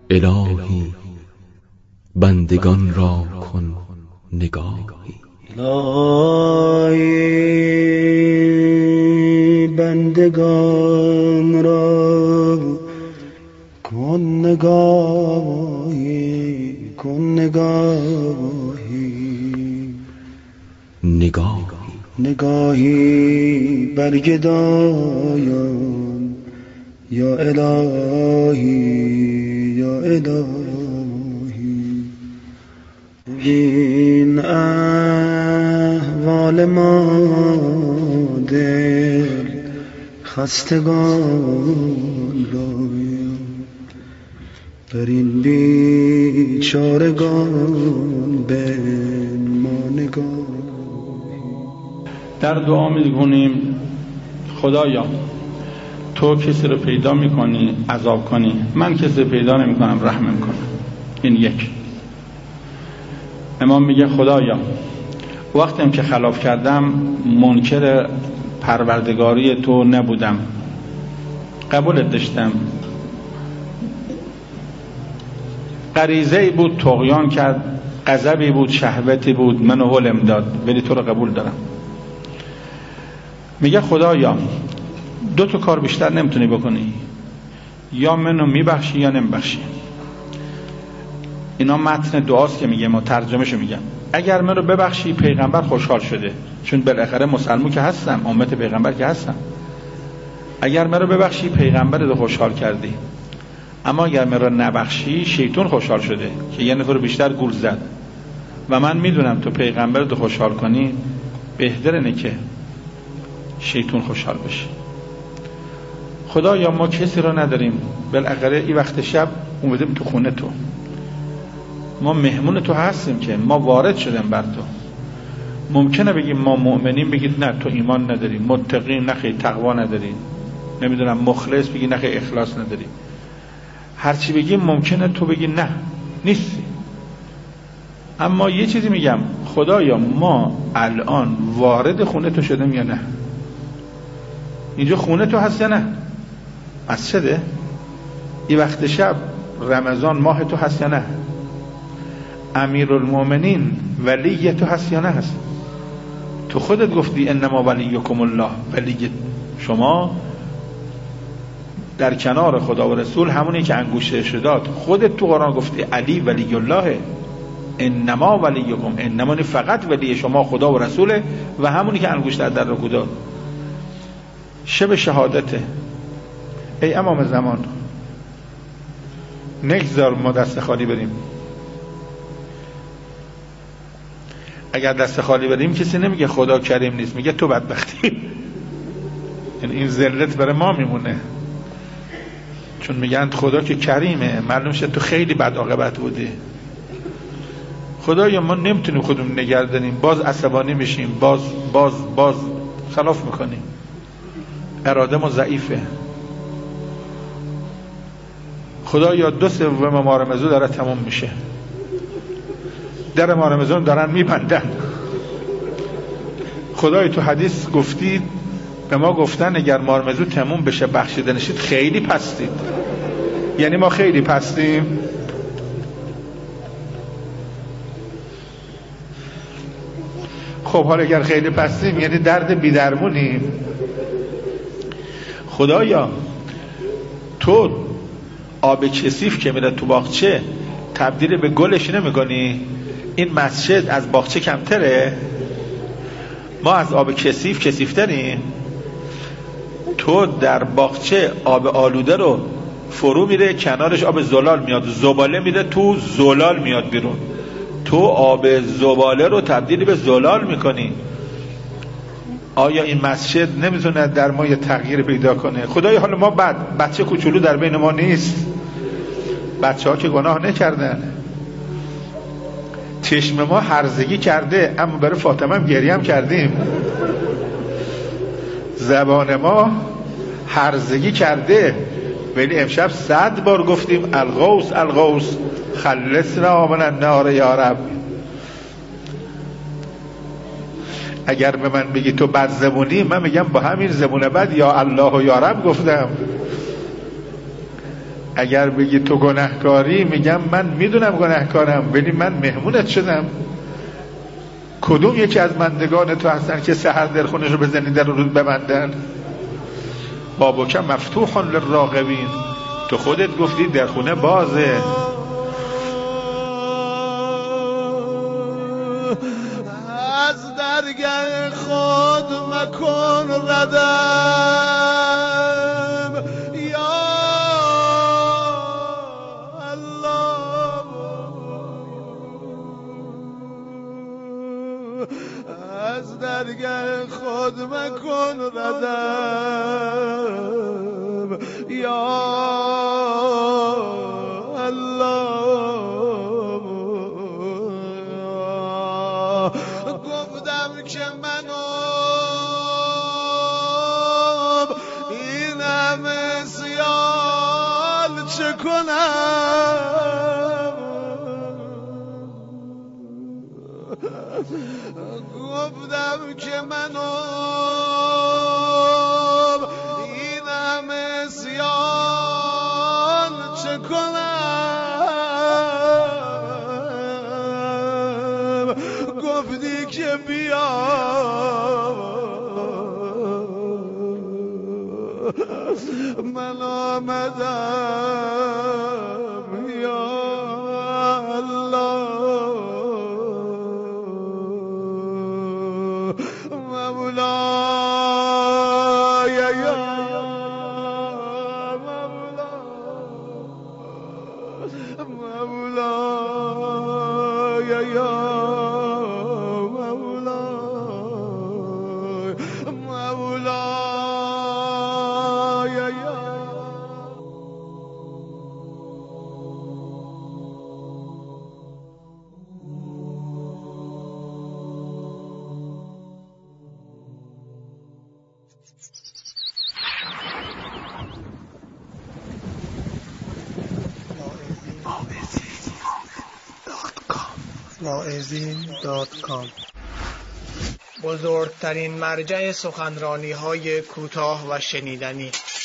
الهی بندگان را کن نگاهی. الهی بندگان را کن نگاهی، کن نگاهی، نگاهی بر گدایان یا الهی یا الهی. این احوال ما دل خستگان را بر این بیچارگان به ما نگاه. در دعا می‌کنیم خدایا تو کسی رو پیدا می‌کنی عذاب کنی، من کسی رو پیدا نمی‌کنم رحم می‌کنم. این یک. امام میگه خدایا وقتیم که خلاف کردم منکر پروردگاری تو نبودم، قبولت داشتم، غریزه‌ای بود طغیان کرد، غضبی بود، شهوتی بود، منو حلم داد، ولی تو رو قبول دارم. میگه خدایا دو تا کار بیشتر نمیتونی بکنی، یا منو میبخشی یا نمیبخشی. اینا متن دعاست که میگه، ما ترجمهشو میگم. اگر منو ببخشی پیغمبر خوشحال شده، چون بالاخره مسلمون که هستم، امت پیغمبر که هستم. اگر منو ببخشی پیغمبر رو خوشحال کردی، اما اگر منو نبخشی شیطان خوشحال شده که یه نفر بیشتر گول زد و من میدونم تو پیغمبر رو خوشحال کنی، بهتر اینه که شیطان خوشحال بشه. خدایا ما کسی رو نداریم، بالاخره این وقت شب اومدیم تو خونه تو، ما مهمون تو هستیم که ما وارد شدیم بر تو. ممکنه بگیم ما مؤمنین، بگید نه تو ایمان نداری، متقین نخی تقوا نداری، نمیدونم مخلص بگی نخی اخلاص نداری، هرچی بگیم ممکنه تو بگی نه نیستی. اما یه چیزی میگم خدایا ما الان وارد خونه تو شدیم یا نه؟ اینجا خونه تو هست یا نه؟ مسجده؟ این وقت شب رمضان ماه تو هست یا نه؟ امیرالمومنین ولی تو هست یا نه هست؟ تو خودت گفتی انما ولیکم الله، ولی شما در کنار خدا و رسول همونی که انگوشتش داد. خودت تو قرآن گفتی علی ولی الله، انما ولیکم، انما فقط ولی شما خدا و رسوله و همونی که انگشت در رکوع داد. شب شهادته. ای امام زمان نگذار ما دست خالی بریم. اگر دست خالی بریم کسی نمیگه خدا کریم نیست، میگه تو بدبختی. یعنی این ذلت برای ما میمونه، چون میگن خدا که کریمه، معلوم شد تو خیلی بد عاقبت بودی. خدایا ما نمیتونیم خودمون نگردنیم، باز عصبانی میشیم، باز خلاف میکنیم، اراده ما ضعیفه. خدایا 2/3 ماه رمضان داره تموم میشه، در ماه رمضان دارن میبندن. خدای تو حدیث گفتید، به ما گفتن اگر ماه رمضان تموم بشه بخشیده نشید خیلی پستید. یعنی ما خیلی پستیم. خب حالا اگر خیلی پستیم یعنی درد بیدرمونیم. خدایا تو آب کثیف که میره تو باغچه تبدیل به گلش نمیکنی؟ این مسجد از باغچه کمتره؟ ما از آب کثیفتریم؟ تو در باغچه آب آلوده رو فرو میره، کنارش آب زلال میاد، زباله میره تو، زلال میاد بیرون. تو آب زباله رو تبدیل به زلال میکنی. آیا این مسجد نمیتونه در ما یه تغییر پیدا کنه؟ خدای حالا ما بچه کوچولو در بین ما نیست، بچه ها که گناه نکردن، چشم ما هرزگی کرده اما برای فاطمه هم گریه هم کردیم، زبان ما هرزگی کرده ولی امشب 100 بار گفتیم الغوث الغوث خلصنا من النار یا رب. اگر به من بگی تو بد زبونی، من میگم با همین زبون بد یا الله و یا رب گفتم. اگر بگی تو گناهکاری، میگم من میدونم گناهکارم، ولی من مهمونت شدم. کدوم یکی از بندگان تو هستن که سحر در خونش رو بزنی در رو ببندن؟ بابک مفتوح للراغبین، تو خودت گفتی در خونه بازه. از درگه خود مکن ردم یا الله، از درگه خود مکن ردم یا الله. گفتم که منم این همه سیال چه کنم، گفتم که منم این همه سیال چه کنم، گفتی که بیا من آمدم یا الله. مولاي يا مولاي يا مولاي يا واعظین.com بزرگترین مرجع سخنرانی‌های کوتاه و شنیدنی.